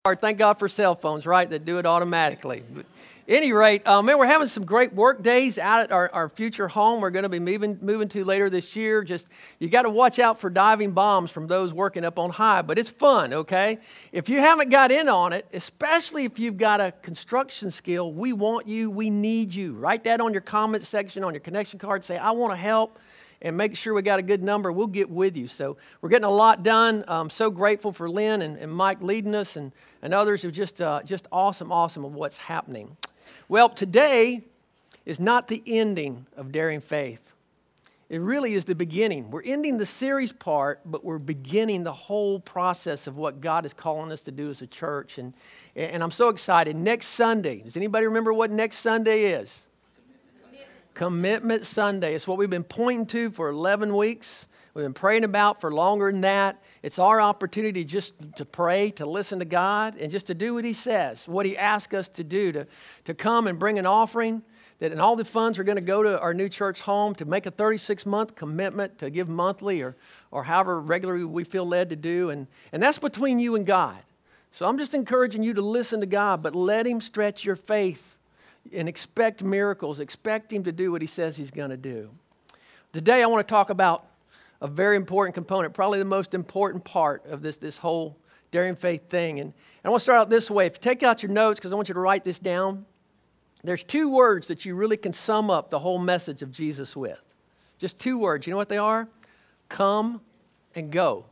Thank God for cell phones, right, that do it automatically. But any rate, man, we're having some great work days out at our future home. We're going to be moving to later this year. Just you got to watch out for diving bombs from those working up on high, but it's fun, okay? If you haven't got in on it, especially if you've got a construction skill, we want you, we need you. Write that on your comment section, on your connection card. Say, I want to help. And make sure we got a good number. We'll get with you. So we're getting a lot done. I'm so grateful for Lynn and Mike leading us and others who are just awesome of what's happening. Well, today is not the ending of Daring Faith. It really is the beginning. We're ending the series part, but we're beginning the whole process of what God is calling us to do as a church. And I'm so excited. Next Sunday, does anybody remember what next Sunday is? Commitment Sunday. It's what we've been pointing to for 11 weeks. We've been praying about for longer than that. It's our opportunity just to pray, to listen to God, and just to do what He says, what He asks us to do, to come and bring an offering, and all the funds are going to go to our new church home, to make a 36-month commitment, to give monthly or however regularly we feel led to do. And that's between you and God. So I'm just encouraging you to listen to God, but let Him stretch your faith and expect miracles. Expect Him to do what He says He's going to do. Today I want to talk about a very important component, probably the most important part of this whole Daring Faith thing. And I want to start out this way. If you take out your notes, because I want you to write this down, there's two words that you really can sum up the whole message of Jesus with. Just two words. You know what they are? Come and go.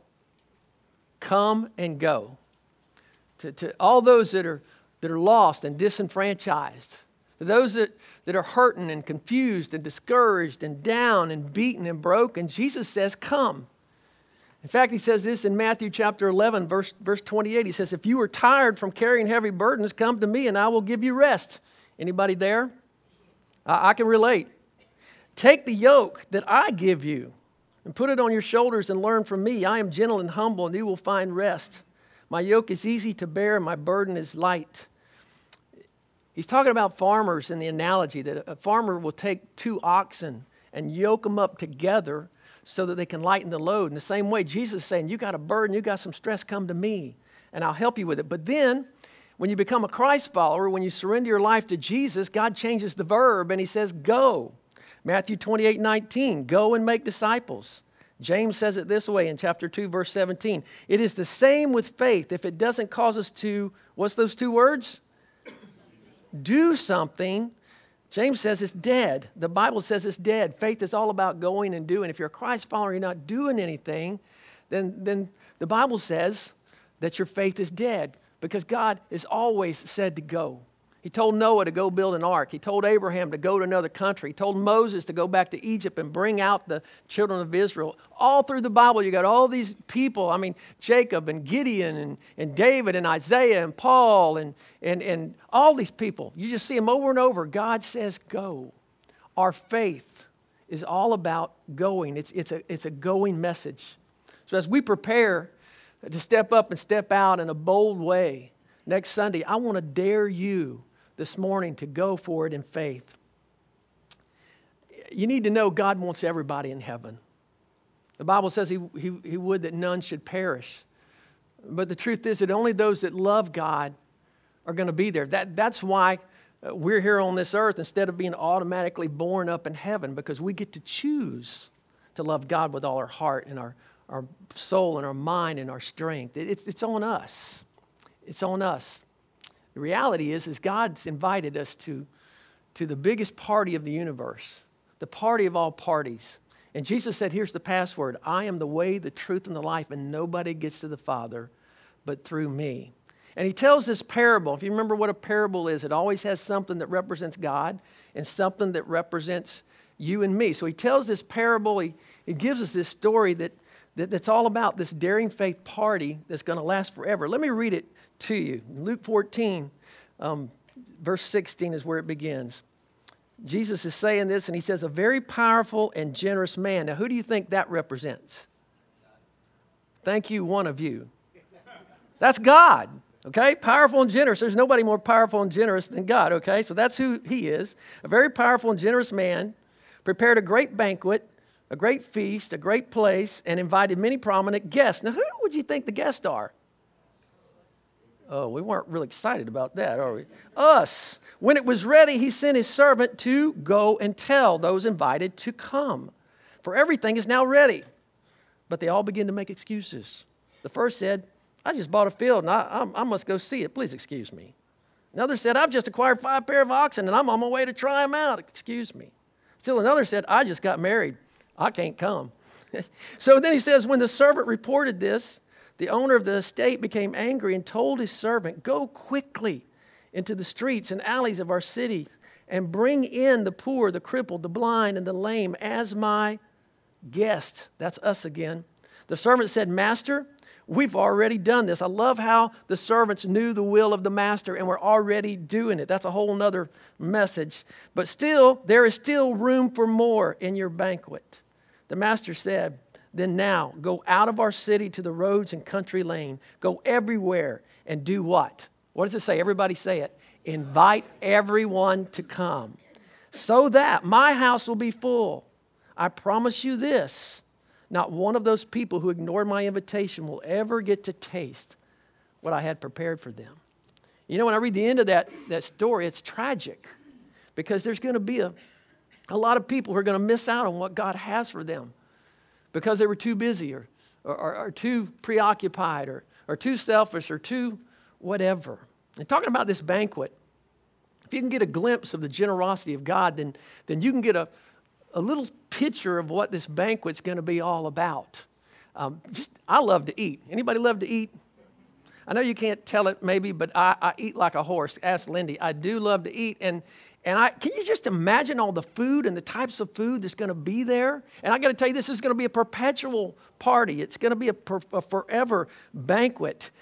Come and go. To all those that are lost and disenfranchised, to those that are hurting and confused and discouraged and down and beaten and broken, Jesus says, come. In fact, He says this in Matthew chapter 11, verse 28. He says, if you are tired from carrying heavy burdens, come to me and I will give you rest. Anybody there? I can relate. Take the yoke that I give you and put it on your shoulders and learn from me. I am gentle and humble and you will find rest. My yoke is easy to bear and my burden is light. He's talking about farmers in the analogy that a farmer will take two oxen and yoke them up together so that they can lighten the load. In the same way, Jesus is saying, you got a burden, you got some stress, come to me and I'll help you with it. But then when you become a Christ follower, when you surrender your life to Jesus, God changes the verb and He says, go. Matthew 28:19, go and make disciples. James says it this way in chapter 2, verse 17. It is the same with faith. If it doesn't cause us to, what's those two words? Do something. James says it's dead. The Bible says it's dead. Faith is all about going and doing. If you're a Christ follower, you're not doing anything, then the Bible says that your faith is dead because God is always said to go. He told Noah to go build an ark. He told Abraham to go to another country. He told Moses to go back to Egypt and bring out the children of Israel. All through the Bible, you got all these people. I mean, Jacob and Gideon and David and Isaiah and Paul and all these people. You just see them over and over. God says go. Our faith is all about going. It's a going message. So as we prepare to step up and step out in a bold way next Sunday, I want to dare you this morning to go for it in faith. You need to know God wants everybody in heaven. The Bible says he would that none should perish. But the truth is that only those that love God are going to be there. That's why we're here on this earth instead of being automatically born up in heaven, because we get to choose to love God with all our heart and our soul and our mind and our strength. It's on us. It's on us. The reality is God's invited us to the biggest party of the universe, the party of all parties. And Jesus said, here's the password: I am the way, the truth, and the life, and nobody gets to the Father but through me. And He tells this parable. If you remember what a parable is, it always has something that represents God and something that represents you and me. So He tells this parable. He gives us this story that's all about this daring faith party that's going to last forever. Let me read it to you. Luke 14, verse 16 is where it begins. Jesus is saying this, and He says, a very powerful and generous man. Now, who do you think that represents? Thank you, one of you. That's God, okay? Powerful and generous. There's nobody more powerful and generous than God, okay? So that's who He is. A very powerful and generous man prepared a great banquet, a great feast, a great place, and invited many prominent guests. Now, who would you think the guests are? Oh, we weren't really excited about that, are we? Us. When it was ready, he sent his servant to go and tell those invited to come. For everything is now ready. But they all began to make excuses. The first said, I just bought a field and I must go see it. Please excuse me. Another said, I've just acquired 5 pair of oxen and I'm on my way to try them out. Excuse me. Still another said, I just got married. I can't come. So then he says, when the servant reported this, the owner of the estate became angry and told his servant, go quickly into the streets and alleys of our city and bring in the poor, the crippled, the blind, and the lame as my guest. That's us again. The servant said, Master, we've already done this. I love how the servants knew the will of the master and were already doing it. That's a whole nother message. But still, there is still room for more in your banquet. The master said, then now go out of our city to the roads and country lane. Go everywhere and do what? What does it say? Everybody say it. Invite everyone to come so that my house will be full. I promise you this, not one of those people who ignored my invitation will ever get to taste what I had prepared for them. You know, when I read the end of that story, it's tragic because there's going to be a lot of people who are going to miss out on what God has for them because they were too busy or too preoccupied or too selfish or too whatever. And talking about this banquet, if you can get a glimpse of the generosity of God, then you can get a little picture of what this banquet's going to be all about. I love to eat. Anybody love to eat? I know you can't tell it maybe, but I eat like a horse. Ask Lindy. I do love to eat. And can you just imagine all the food and the types of food that's going to be there? And I got to tell you, this is going to be a perpetual party. It's going to be a forever banquet.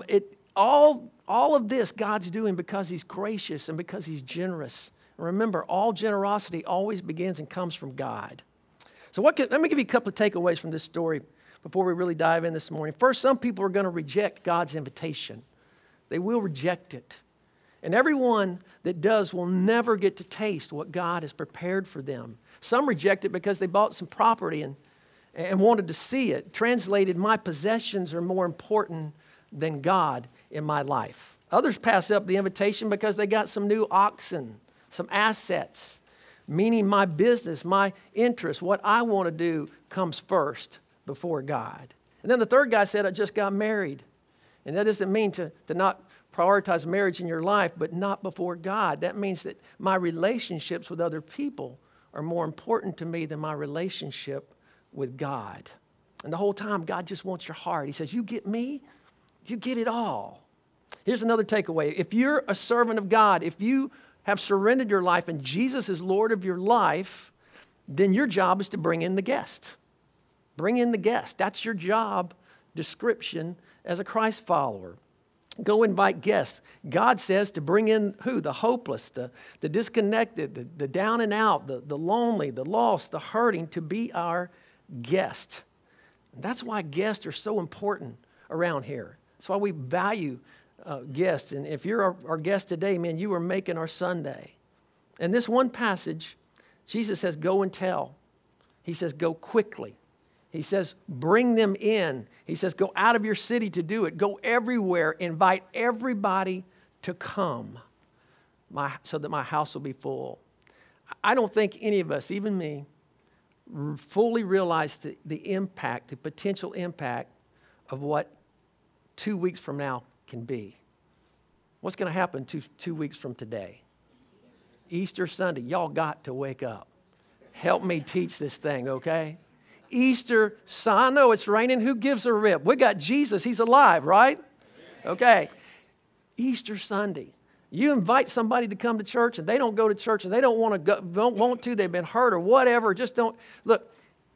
All of this God's doing because he's gracious and because he's generous. Remember, all generosity always begins and comes from God. So let me give you a couple of takeaways from this story before we really dive in this morning. First, some people are going to reject God's invitation. They will reject it. And everyone that does will never get to taste what God has prepared for them. Some reject it because they bought some property and wanted to see it. Translated, my possessions are more important than God in my life. Others pass up the invitation because they got some new oxen, some assets, meaning my business, my interest, what I want to do comes first before God. And then the third guy said, I just got married. And that doesn't mean to not prioritize marriage in your life, but not before God. That means that my relationships with other people are more important to me than my relationship with God. And the whole time, God just wants your heart. He says, you get me, you get it all. Here's another takeaway. If you're a servant of God, if you have surrendered your life and Jesus is Lord of your life, then your job is to bring in the guest. Bring in the guest. That's your job description as a Christ follower. Go invite guests. God says to bring in who? The hopeless, the disconnected, the down and out, the lonely, the lost, the hurting, to be our guest. And that's why guests are so important around here. That's why we value guests. And if you're our guest today, man, you are making our Sunday. And this one passage, Jesus says, go and tell. He says, go quickly. He says, bring them in. He says, go out of your city to do it. Go everywhere. Invite everybody to come so that my house will be full. I don't think any of us, even me, fully realize the impact, the potential impact of what 2 weeks from now can be. What's going to happen 2 weeks from today? Easter Sunday. Y'all got to wake up. Help me teach this thing, okay? Easter, I know it's raining. Who gives a rip? We got Jesus. He's alive, right? Okay. Easter Sunday. You invite somebody to come to church and they don't go to church and they don't want to go, don't want to. They've been hurt or whatever. Just don't. Look,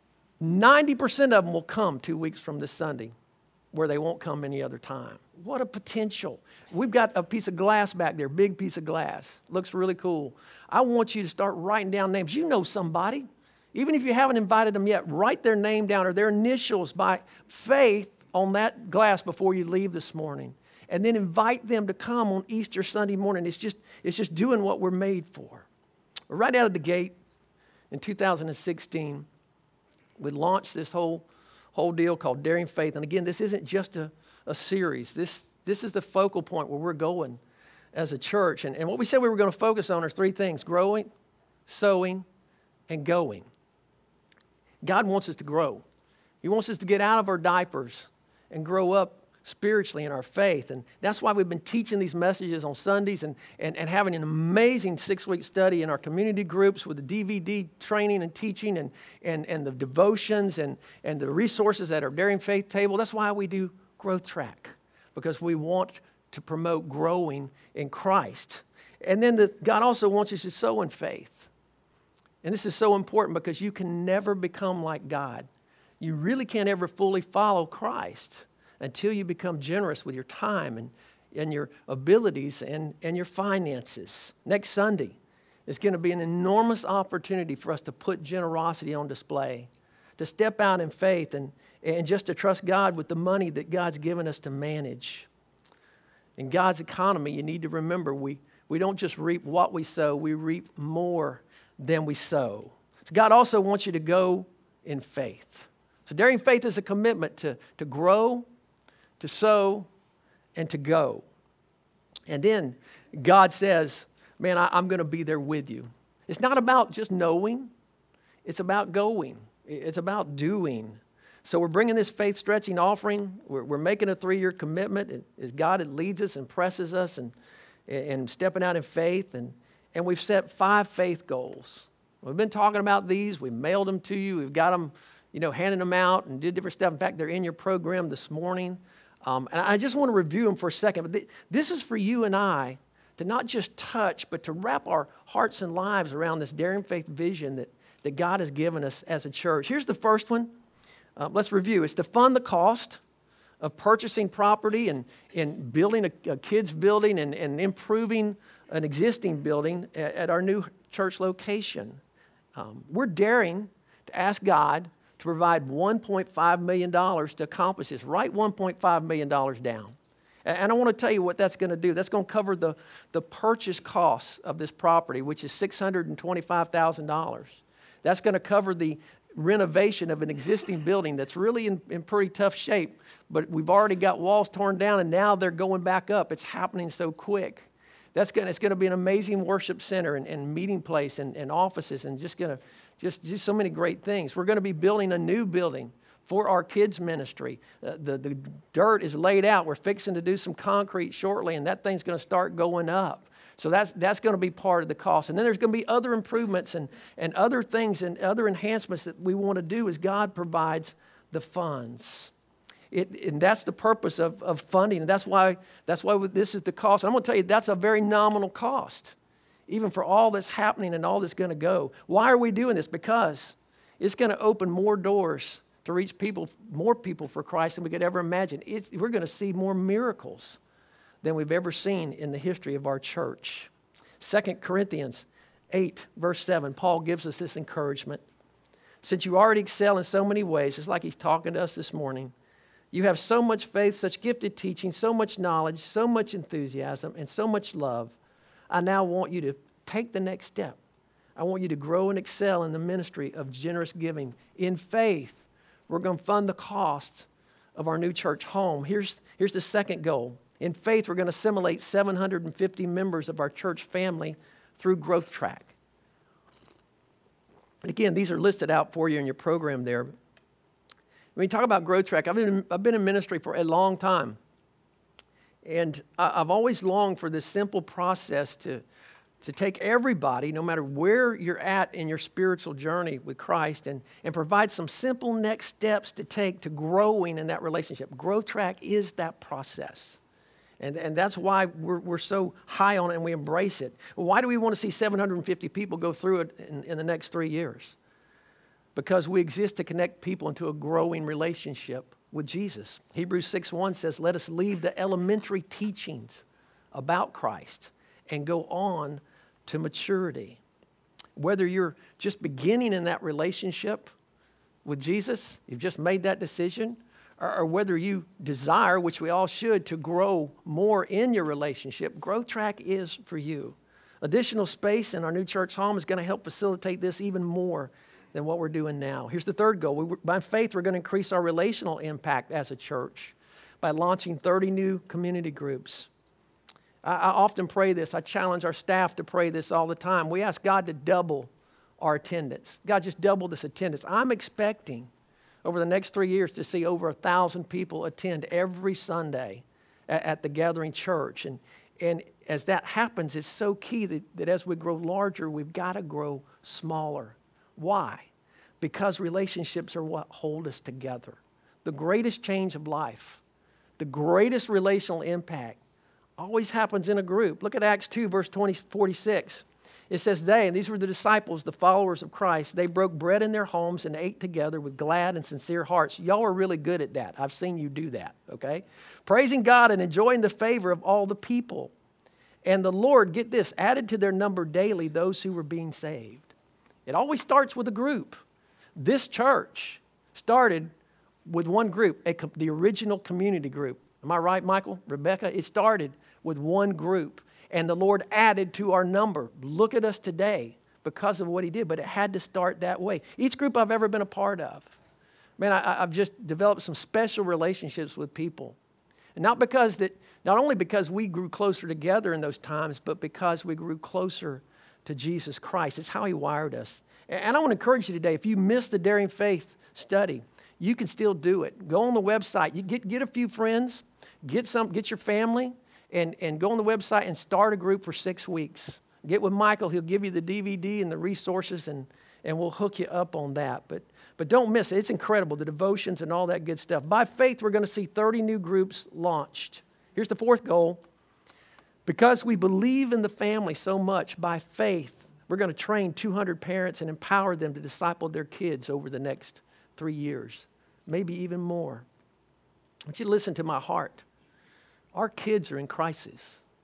90% of them will come 2 weeks from this Sunday where they won't come any other time. What a potential. We've got a piece of glass back there, big piece of glass. Looks really cool. I want you to start writing down names. You know somebody. Even if you haven't invited them yet, write their name down or their initials by faith on that glass before you leave this morning. And then invite them to come on Easter Sunday morning. It's just doing what we're made for. Right out of the gate in 2016, we launched this whole deal called Daring Faith. And again, this isn't just a series. This This is the focal point where we're going as a church. And what we said we were going to focus on are three things: growing, sowing, and going. God wants us to grow. He wants us to get out of our diapers and grow up spiritually in our faith. And that's why we've been teaching these messages on Sundays and having an amazing 6-week study in our community groups with the DVD training and teaching and the devotions and the resources at our Daring Faith table. That's why we do Growth Track, because we want to promote growing in Christ. And then God also wants us to sow in faith. And this is so important because you can never become like God. You really can't ever fully follow Christ until you become generous with your time and your abilities and your finances. Next Sunday is going to be an enormous opportunity for us to put generosity on display, to step out in faith and just to trust God with the money that God's given us to manage. In God's economy, you need to remember we don't just reap what we sow, we reap more than we sow. So God also wants you to go in faith. So Daring Faith is a commitment to grow, to sow, and to go. And then God says, man, I'm going to be there with you. It's not about just knowing. It's about going. It's about doing. So we're bringing this faith stretching offering. We're making a 3-year commitment as God leads us and presses us and stepping out in faith. And we've set 5 faith goals. We've been talking about these. We mailed them to you. We've got them, handing them out and did different stuff. In fact, they're in your program this morning. And I just want to review them for a second. But this is for you and I to not just touch, but to wrap our hearts and lives around this Daring Faith vision that God has given us as a church. Here's the first one. Let's review. It's to fund the cost of purchasing property and building a kids' building and improving an existing building at our new church location. We're daring to ask God to provide $1.5 million to accomplish this. Write $1.5 million down. And I want to tell you what that's going to do. That's going to cover the purchase costs of this property, which is $625,000. That's going to cover the renovation of an existing building that's really in pretty tough shape, but we've already got walls torn down and now they're going back up. It's happening so quick. It's going to be an amazing worship center and meeting place and offices and just so many great things. We're going to be building a new building for our kids ministry. The dirt is laid out. We're fixing to do some concrete shortly, and that thing's going to start going up. So that's going to be part of the cost. And then there's going to be other improvements and other things and other enhancements that we want to do as God provides the funds. And that's the purpose of funding. And that's why this is the cost. And I'm going to tell you, that's a very nominal cost, even for all that's happening and all that's going to go. Why are we doing this? Because it's going to open more doors to reach more people for Christ than we could ever imagine. We're going to see more miracles than we've ever seen in the history of our church. 2 Corinthians 8, verse 7, Paul gives us this encouragement. Since you already excel in so many ways, it's like he's talking to us this morning, you have so much faith, such gifted teaching, so much knowledge, so much enthusiasm, and so much love. I now want you to take the next step. I want you to grow and excel in the ministry of generous giving. In faith, we're going to fund the cost of our new church home. Here's the second goal. In faith, we're going to assimilate 750 members of our church family through Growth Track. And again, these are listed out for you in your program there. When you talk about Growth Track, I've been in ministry for a long time. And I've always longed for this simple process to take everybody, no matter where you're at in your spiritual journey with Christ, and provide some simple next steps to take to growing in that relationship. Growth Track is that process. And that's why we're so high on it and we embrace it. Why do we want to see 750 people go through it in the next 3 years? Because we exist to connect people into a growing relationship with Jesus. Hebrews 6:1 says, let us leave the elementary teachings about Christ and go on to maturity. Whether you're just beginning in that relationship with Jesus, you've just made that decision, or whether you desire, which we all should, to grow more in your relationship, Growth Track is for you. Additional space in our new church home is going to help facilitate this even more than what we're doing now. Here's the third goal. By faith, we're going to increase our relational impact as a church by launching 30 new community groups. I often pray this. I challenge our staff to pray this all the time. We ask God to double our attendance. God, just double this attendance. I'm expecting over the next 3 years to see over 1,000 people attend every Sunday at the Gathering Church. And as that happens, it's so key that as we grow larger, we've got to grow smaller. Why? Because relationships are what hold us together. The greatest change of life, the greatest relational impact always happens in a group. Look at Acts 2, verse 46. It says, and these were the disciples, the followers of Christ, they broke bread in their homes and ate together with glad and sincere hearts. Y'all are really good at that. I've seen you do that, okay? Praising God and enjoying the favor of all the people. And the Lord, get this, added to their number daily those who were being saved. It always starts with a group. This church started with one group, the original community group. Am I right, Michael? Rebecca? It started with one group. And the Lord added to our number. Look at us today because of what he did. But it had to start that way. Each group I've ever been a part of, man, I've just developed some special relationships with people. And not only because we grew closer together in those times, but because we grew closer to Jesus Christ. It's how he wired us. And I want to encourage you today, if you missed the Daring Faith study, you can still do it. Go on the website. You get a few friends, get your family, and go on the website and start a group for 6 weeks. Get with Michael. He'll give you the DVD and the resources, and we'll hook you up on that. But don't miss it. It's incredible, the devotions and all that good stuff. By faith, we're going to see 30 new groups launched. Here's the fourth goal. Because we believe in the family so much, by faith, we're going to train 200 parents and empower them to disciple their kids over the next 3 years, maybe even more. I want you to listen to my heart. Our kids are in crisis.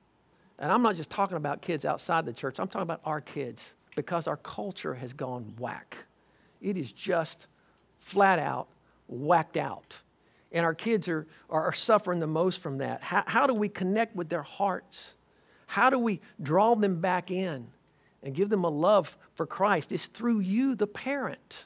And I'm not just talking about kids outside the church. I'm talking about our kids because our culture has gone whack. It is just flat out whacked out. And our kids are suffering the most from that. How do we connect with their hearts? How do we draw them back in and give them a love for Christ? It's through you, the parent.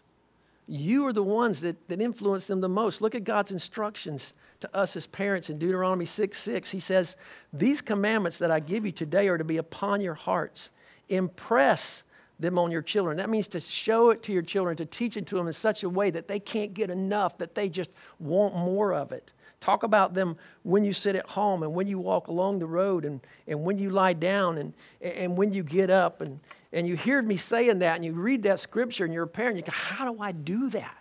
You are the ones that influence them the most. Look at God's instructions to us as parents in Deuteronomy 6:6. He says, these commandments that I give you today are to be upon your hearts. Impress them on your children. That means to show it to your children, to teach it to them in such a way that they can't get enough, that they just want more of it. Talk about them when you sit at home and when you walk along the road and when you lie down and when you get up. And you hear me saying that and you read that scripture and you're a parent, you go, how do I do that?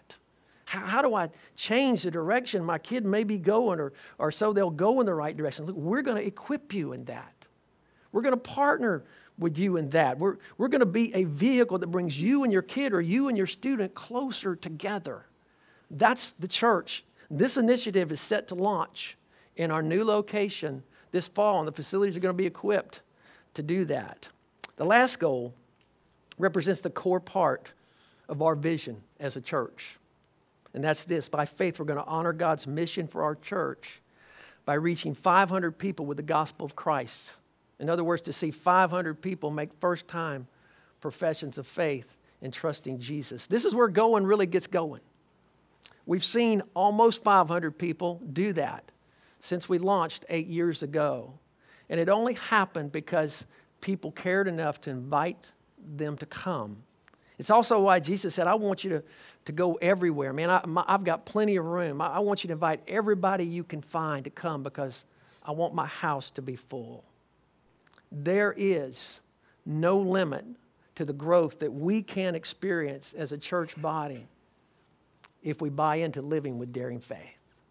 How do I change the direction my kid may be going or so they'll go in the right direction? Look, we're going to equip you in that. We're going to partner with you in that. We're going to be a vehicle that brings you and your kid or you and your student closer together. That's the church. This initiative is set to launch in our new location this fall, and the facilities are going to be equipped to do that. The last goal represents the core part of our vision as a church. And that's this. By faith, we're going to honor God's mission for our church by reaching 500 people with the gospel of Christ. In other words, to see 500 people make first-time professions of faith in trusting Jesus. This is where going really gets going. We've seen almost 500 people do that since we launched 8 years ago. And it only happened because people cared enough to invite them to come. It's also why Jesus said, I want you to go everywhere. Man, I've got plenty of room. I want you to invite everybody you can find to come because I want my house to be full. There is no limit to the growth that we can experience as a church body if we buy into living with daring faith.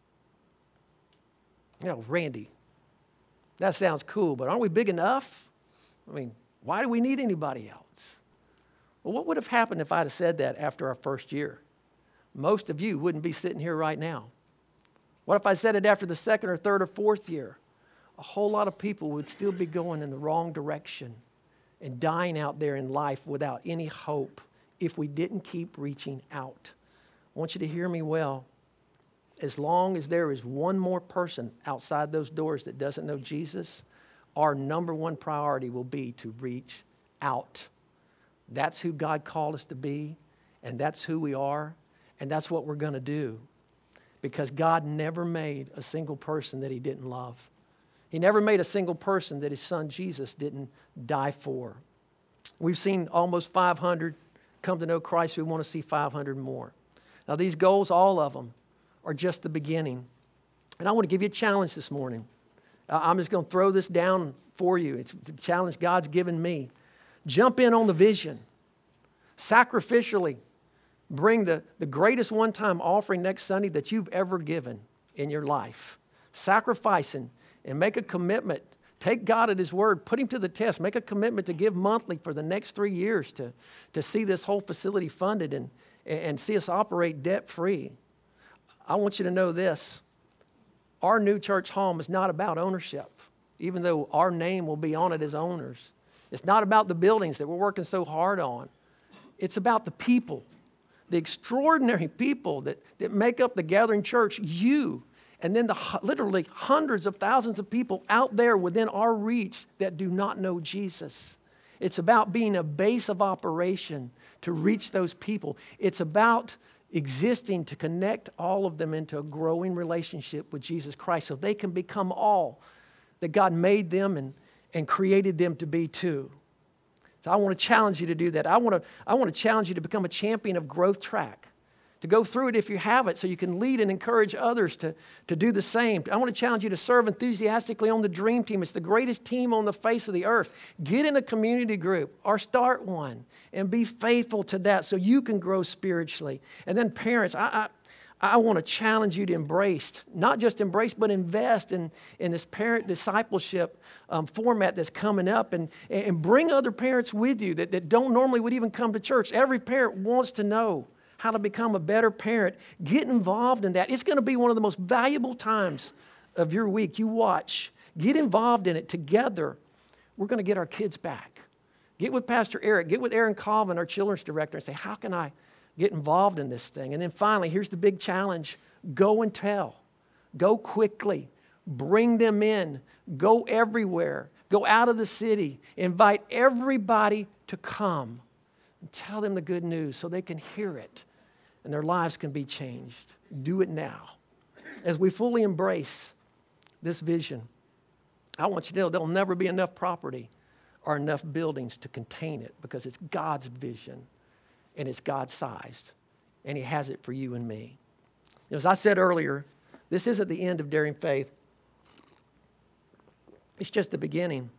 You know, Randy, that sounds cool, but aren't we big enough? I mean, why do we need anybody else? Well, what would have happened if I'd have said that after our first year? Most of you wouldn't be sitting here right now. What if I said it after the second or third or fourth year? A whole lot of people would still be going in the wrong direction and dying out there in life without any hope if we didn't keep reaching out. I want you to hear me well. As long as there is one more person outside those doors that doesn't know Jesus, our number one priority will be to reach out. That's who God called us to be, and that's who we are, and that's what we're going to do. because God never made a single person that he didn't love. He never made a single person that his son Jesus didn't die for. We've seen almost 500 come to know Christ. We want to see 500 more. Now these goals, all of them, are just the beginning. And I want to give you a challenge this morning. I'm just going to throw this down for you. It's the challenge God's given me. Jump in on the vision. Sacrificially bring the greatest one-time offering next Sunday that you've ever given in your life. Sacrificing and make a commitment. Take God at his word. Put him to the test. Make a commitment to give monthly for the next 3 years to see this whole facility funded and see us operate debt-free. I want you to know this. Our new church home is not about ownership, even though our name will be on it as owners. It's not about the buildings that we're working so hard on. It's about the people, the extraordinary people that make up the Gathering Church, you, and then the literally hundreds of thousands of people out there within our reach that do not know Jesus. It's about being a base of operation to reach those people. It's about existing to connect all of them into a growing relationship with Jesus Christ so they can become all that God made them and created them to be too. So I want to challenge you to do that. I want to challenge you to become a champion of Growth Track, to go through it if you have it so you can lead and encourage others to do the same. I want to challenge you to serve enthusiastically on the Dream Team. It's the greatest team on the face of the earth. Get in a community group or start one and be faithful to that so you can grow spiritually. And then parents, I want to challenge you to embrace, not just embrace, but invest in this parent discipleship format that's coming up and bring other parents with you that don't normally would even come to church. Every parent wants to know how to become a better parent. Get involved in that. It's going to be one of the most valuable times of your week. You watch. Get involved in it together. We're going to get our kids back. Get with Pastor Eric. Get with Aaron Colvin, our children's director, and say, how can I get involved in this thing? And then finally, here's the big challenge. Go and tell. Go quickly. Bring them in. Go everywhere. Go out of the city. Invite everybody to come and tell them the good news so they can hear it and their lives can be changed. Do it now. As we fully embrace this vision, I want you to know there'll never be enough property or enough buildings to contain it because it's God's vision and it's God-sized and he has it for you and me. As I said earlier, this isn't the end of Daring Faith. It's just the beginning.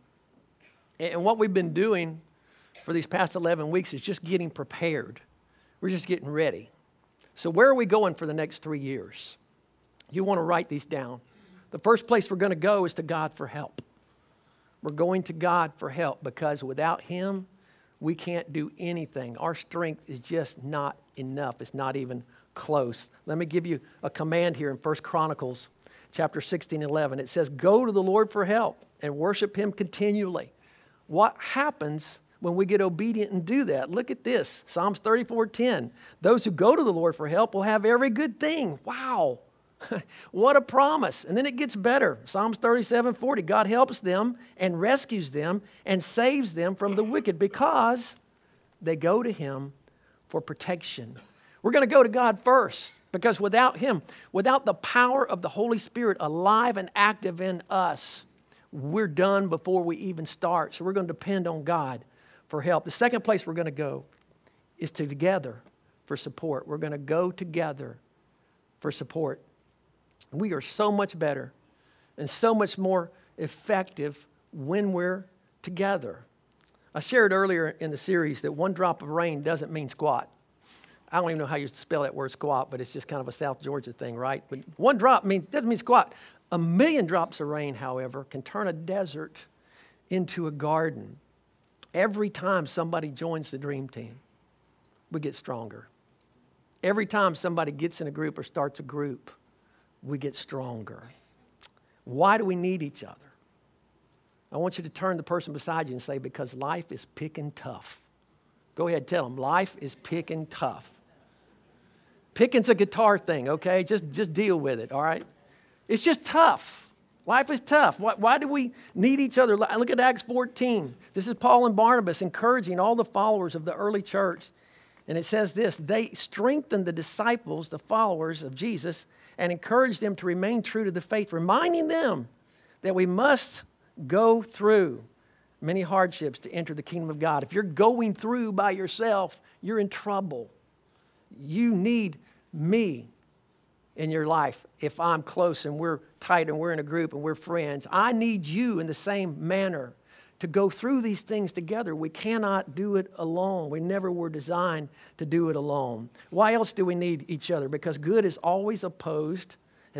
And what we've been doing for these past 11 weeks is just getting prepared. We're just getting ready. So where are we going for the next 3 years? You want to write these down. The first place we're going to go is to God for help. We're going to God for help because without him, we can't do anything. Our strength is just not enough. It's not even close. Let me give you a command here in 1 Chronicles chapter 16:11. It says, go to the Lord for help and worship him continually. What happens when we get obedient and do that? Look at this. Psalms 34:10. Those who go to the Lord for help will have every good thing. Wow. What a promise. And then it gets better. Psalms 37:40. God helps them and rescues them and saves them from the wicked because they go to him for protection. We're going to go to God first because without him, without the power of the Holy Spirit alive and active in us, we're done before we even start. So we're going to depend on God for help. The second place we're going to go is together for support. We're going to go together for support. We are so much better and so much more effective when we're together. I shared earlier in the series that one drop of rain doesn't mean squat. I don't even know how you spell that word squat, but it's just kind of a South Georgia thing, right? But one drop doesn't mean squat. 1,000,000 drops of rain, however, can turn a desert into a garden. Every time somebody joins the Dream Team, we get stronger. Every time somebody gets in a group or starts a group, we get stronger. Why do we need each other? I want you to turn to the person beside you and say, because life is picking tough. Go ahead, tell them, life is picking tough. Picking's a guitar thing, okay? Just deal with it, all right? It's just tough. Life is tough. Why do we need each other? Look at Acts 14. This is Paul and Barnabas encouraging all the followers of the early church. And it says this, they strengthened the disciples, the followers of Jesus, and encouraged them to remain true to the faith, reminding them that we must go through many hardships to enter the kingdom of God. If you're going through by yourself, you're in trouble. You need me in your life. If I'm close and we're tight and we're in a group and we're friends, I need you in the same manner to go through these things together. We cannot do it alone. We never were designed to do it alone. Why else do we need each other? Because good is always opposed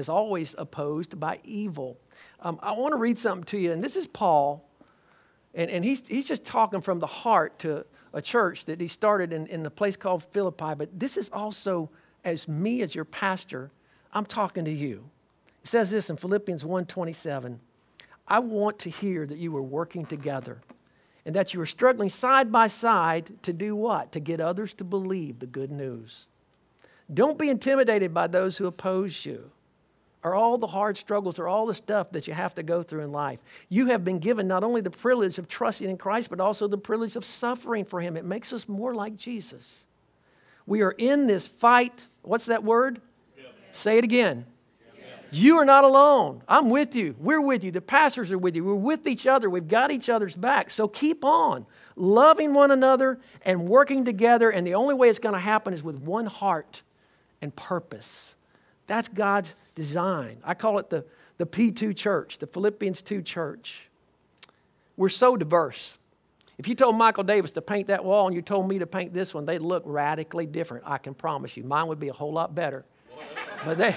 by evil. I want to read something to you, and this is Paul, and he's just talking from the heart to a church that he started in a place called Philippi, but this is also, as me as your pastor, I'm talking to you. It says this in Philippians 1:27. I want to hear that you are working together and that you are struggling side by side to do what? To get others to believe the good news. Don't be intimidated by those who oppose you or all the hard struggles or all the stuff that you have to go through in life. You have been given not only the privilege of trusting in Christ, but also the privilege of suffering for Him. It makes us more like Jesus. We are in this fight. What's that word? Yeah. Say it again. You are not alone. I'm with you. We're with you. The pastors are with you. We're with each other. We've got each other's back. So keep on loving one another and working together. And the only way it's going to happen is with one heart and purpose. That's God's design. I call it the P2 church, the Philippians 2 church. We're so diverse. If you told Michael Davis to paint that wall and you told me to paint this one, they'd look radically different. I can promise you. Mine would be a whole lot better. But they...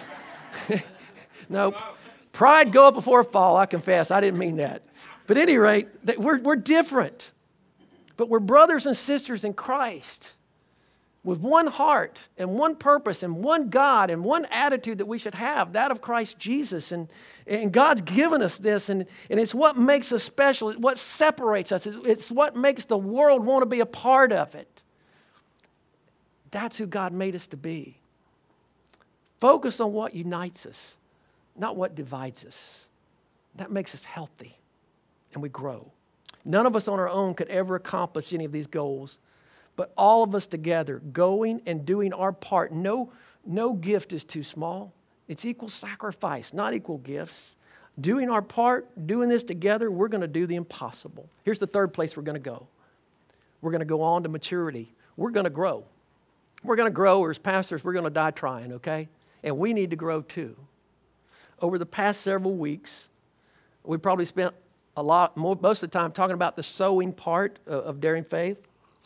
No, pride go up before a fall, I confess. I didn't mean that. But at any rate, we're different. But we're brothers and sisters in Christ with one heart and one purpose and one God and one attitude that we should have, that of Christ Jesus. And God's given us this, and it's what makes us special. It's what separates us. It's what makes the world want to be a part of it. That's who God made us to be. Focus on what unites us, not what divides us. That makes us healthy and we grow. None of us on our own could ever accomplish any of these goals, but all of us together going and doing our part. No gift is too small. It's equal sacrifice, not equal gifts. Doing our part, doing this together, we're going to do the impossible. Here's the third place we're going to go. We're going to go on to maturity. We're going to grow. We're going to grow, or as pastors, we're going to die trying, okay? And we need to grow too. Over the past several weeks, we probably spent most of the time talking about the sowing part of Daring Faith,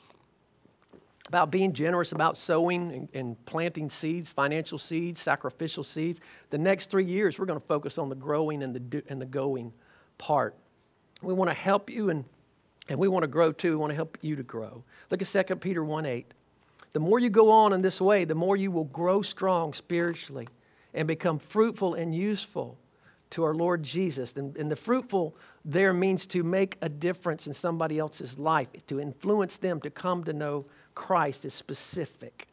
about being generous, about sowing and planting seeds, financial seeds, sacrificial seeds. The next 3 years, we're going to focus on the growing and the going part. We want to help you, and we want to grow too. We want to help you to grow. Look at 2 Peter 1:8. The more you go on in this way, the more you will grow strong spiritually and become fruitful and useful to our Lord Jesus. And the fruitful there means to make a difference in somebody else's life, to influence them to come to know Christ is specific.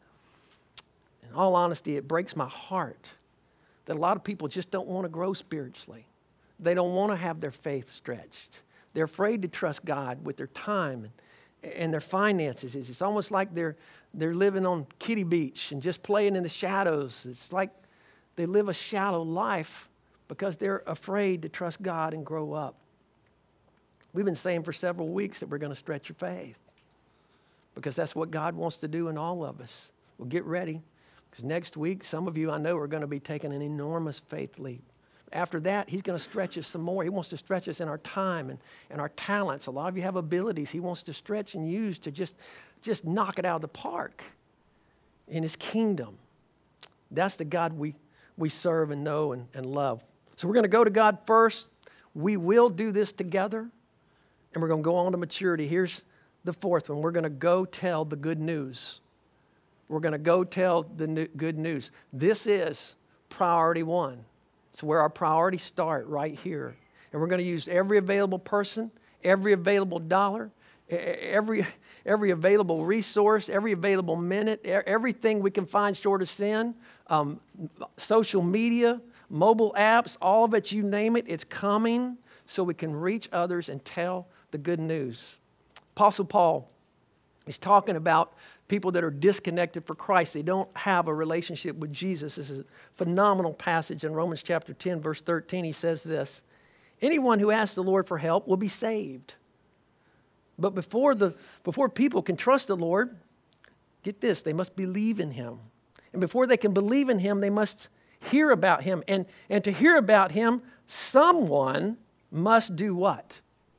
In all honesty, it breaks my heart that a lot of people just don't want to grow spiritually. They don't want to have their faith stretched. They're afraid to trust God with their time and their finances. It's almost like they're living on Kitty Beach and just playing in the shadows. It's like they live a shallow life because they're afraid to trust God and grow up. We've been saying for several weeks that we're going to stretch your faith because that's what God wants to do in all of us. Well, get ready, because next week, some of you I know are going to be taking an enormous faith leap. After that, He's going to stretch us some more. He wants to stretch us in our time and our talents. A lot of you have abilities He wants to stretch and use to just knock it out of the park in His kingdom. That's the God we serve and know and love. So we're going to go to God first. We will do this together, and we're going to go on to maturity. Here's the fourth one. We're going to go tell the good news. We're going to go tell the good news. This is priority one. It's where our priorities start, right here. And we're going to use every available person, every available dollar, every available resource, every available minute, everything we can find short of sin, social media, mobile apps, all of it, you name it, it's coming so we can reach others and tell the good news. Apostle Paul He's talking about people that are disconnected for Christ. They don't have a relationship with Jesus. This is a phenomenal passage in Romans chapter 10, verse 13. He says this, anyone who asks the Lord for help will be saved. But before people can trust the Lord, get this, they must believe in him. And before they can believe in him, they must hear about him. And to hear about him, someone must do what?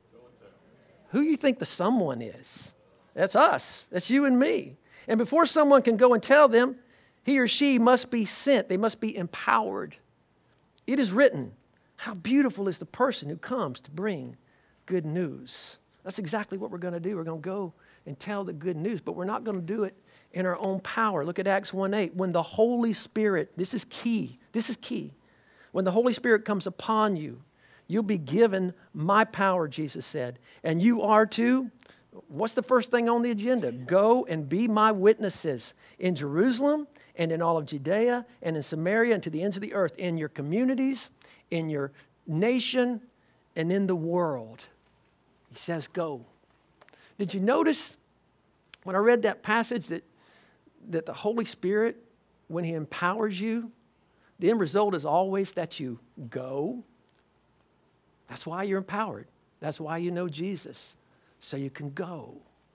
Who do you think the someone is? That's us. That's you and me. And before someone can go and tell them, he or she must be sent. They must be empowered. It is written, how beautiful is the person who comes to bring good news. That's exactly what we're going to do. We're going to go and tell the good news, but we're not going to do it in our own power. Look at Acts 1:8. When the Holy Spirit, this is key. This is key. When the Holy Spirit comes upon you, you'll be given my power, Jesus said. And you are to, what's the first thing on the agenda? Go and be my witnesses in Jerusalem and in all of Judea and in Samaria and to the ends of the earth, in your communities, in your nation, and in the world. He says, go. Did you notice when I read that passage that the Holy Spirit, when he empowers you, the end result is always that you go? That's why you're empowered. That's why you know Jesus, so you can go.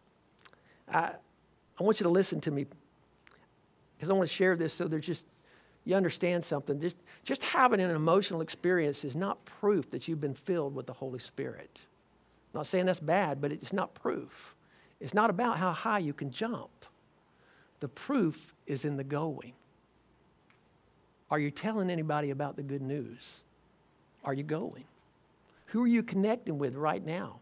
I want you to listen to me because I want to share this so you understand something. Just having an emotional experience is not proof that you've been filled with the Holy Spirit. I'm not saying that's bad, but it's not proof. It's not about how high you can jump. The proof is in the going. Are you telling anybody about the good news? Are you going? Who are you connecting with right now?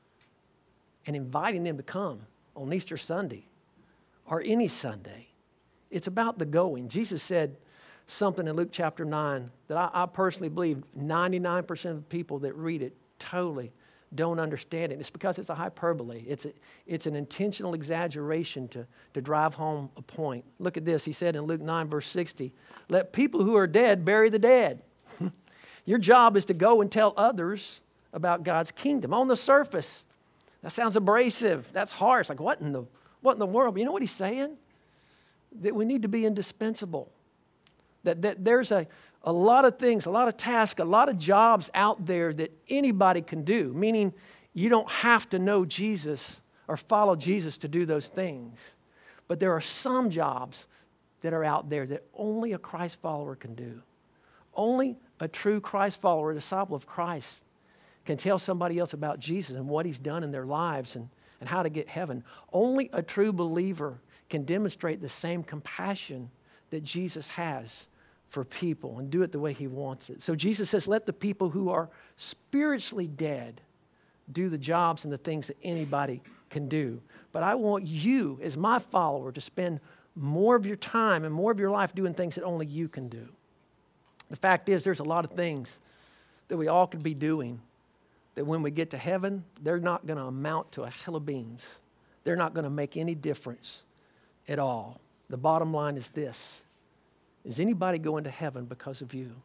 And inviting them to come on Easter Sunday or any Sunday. It's about the going. Jesus said something in Luke chapter 9 that I personally believe 99% of people that read it totally don't understand it. It's because it's a hyperbole. It's an intentional exaggeration to drive home a point. Look at this. He said in Luke 9, verse 60, let people who are dead bury the dead. Your job is to go and tell others about God's kingdom. On the surface, that sounds abrasive. That's harsh. Like, what in the world? But you know what he's saying? That we need to be indispensable. That there's a lot of things, a lot of tasks, a lot of jobs out there that anybody can do, meaning you don't have to know Jesus or follow Jesus to do those things. But there are some jobs that are out there that only a Christ follower can do. Only a true Christ follower, a disciple of Christ, can tell somebody else about Jesus and what he's done in their lives and how to get heaven. Only a true believer can demonstrate the same compassion that Jesus has for people and do it the way he wants it. So Jesus says, let the people who are spiritually dead do the jobs and the things that anybody can do. But I want you, as my follower, to spend more of your time and more of your life doing things that only you can do. The fact is, there's a lot of things that we all could be doing that when we get to heaven, they're not going to amount to a hill of beans. They're not going to make any difference at all. The bottom line is this. Is anybody going to heaven because of you?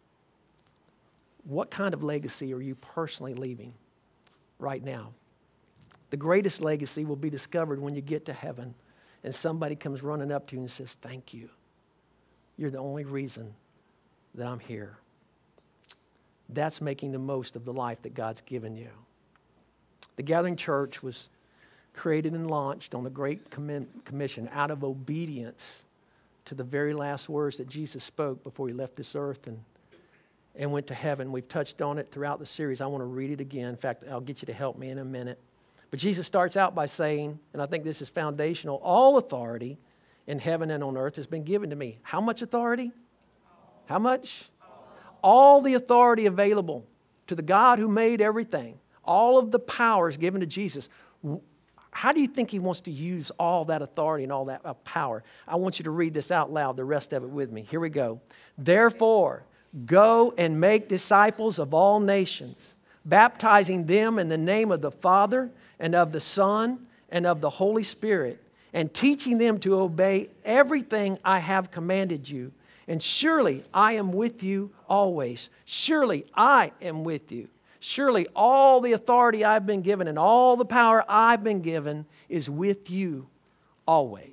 What kind of legacy are you personally leaving right now? The greatest legacy will be discovered when you get to heaven and somebody comes running up to you and says, thank you. You're the only reason that I'm here. That's making the most of the life that God's given you. The Gathering Church was created and launched on the Great Commission out of obedience to the very last words that Jesus spoke before he left this earth and went to heaven. We've touched on it throughout the series. I want to read it again. In fact, I'll get you to help me in a minute. But Jesus starts out by saying, and I think this is foundational, all authority in heaven and on earth has been given to me. How much authority? How much? All the authority available to the God who made everything. All of the power is given to Jesus. How do you think he wants to use all that authority and all that power? I want you to read this out loud, the rest of it with me. Here we go. Therefore, go and make disciples of all nations, baptizing them in the name of the Father and of the Son and of the Holy Spirit, and teaching them to obey everything I have commanded you. And surely I am with you always. Surely I am with you Surely all the authority I've been given and all the power I've been given is with you always.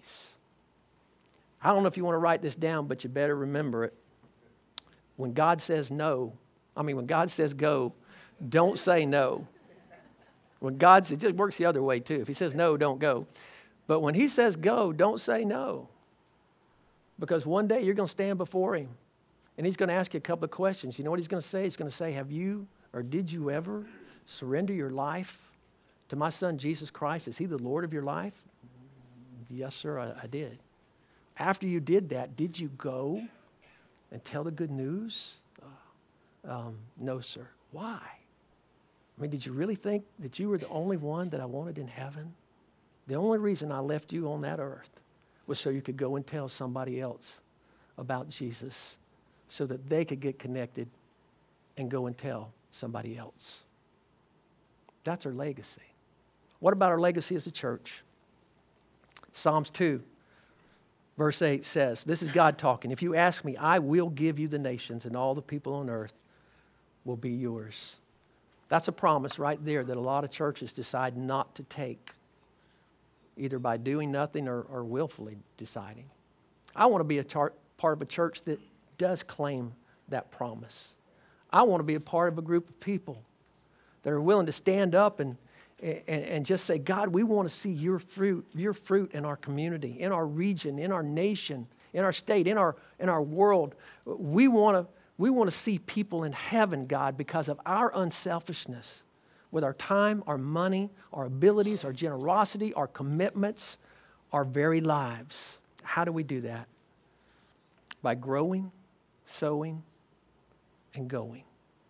I don't know if you want to write this down, but you better remember it. When God says no, when God says go, don't say no. When God says, it works the other way too. If he says no, don't go. But when he says go, don't say no. Because one day you're going to stand before him and he's going to ask you a couple of questions. You know what he's going to say? He's going to say, have you or did you ever surrender your life to my son Jesus Christ? Is he the Lord of your life? Yes, sir, I did. After you did that, did you go and tell the good news? No, sir. Why? Did you really think that you were the only one that I wanted in heaven? The only reason I left you on that earth was so you could go and tell somebody else about Jesus, so that they could get connected and go and tell somebody else. That's our legacy. What about our legacy as a church? Psalms 2, verse 8 says, this is God talking. If you ask me, I will give you the nations, and all the people on earth will be yours. That's a promise right there that a lot of churches decide not to take, either by doing nothing or willfully deciding. I want to be a part of a church that does claim that promise. I want to be a part of a group of people that are willing to stand up and just say, God, we want to see your fruit in our community, in our region, in our nation, in our state, in our world. We want to see people in heaven, God, because of our unselfishness with our time, our money, our abilities, our generosity, our commitments, our very lives. How do we do that? By growing, sowing, and going.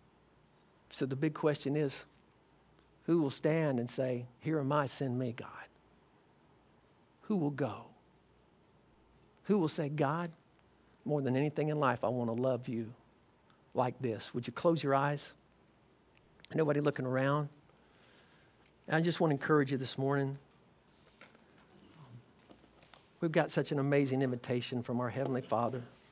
So the big question is, who will stand and say, here am I, send me, God? Who will go? Who will say, God, more than anything in life, I want to love you like this? Would you close your eyes? Nobody looking around. I just want to encourage you this morning. We've got such an amazing invitation from our Heavenly Father.